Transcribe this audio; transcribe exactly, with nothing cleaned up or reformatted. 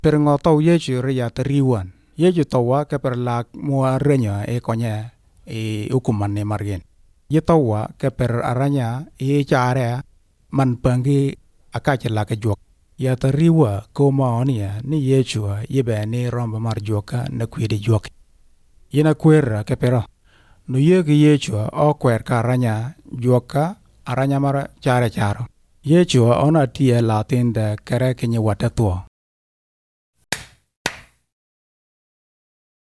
per ngotau Yesu ya teriwan. Yesu tawa ke per lak mua renya e konya e hukuman ne margen. Ye tawa ke per aranya e care man bangi akache lak jok. Ya teriwa koma onia ni Yesu ye be ne romba mar joka na kwede jok. Ye na kwera ke pero. No ye ke Yesu o kwer ka aranya joka aranya mar care charo. Yesu ona tie latin de kere kenye watatua.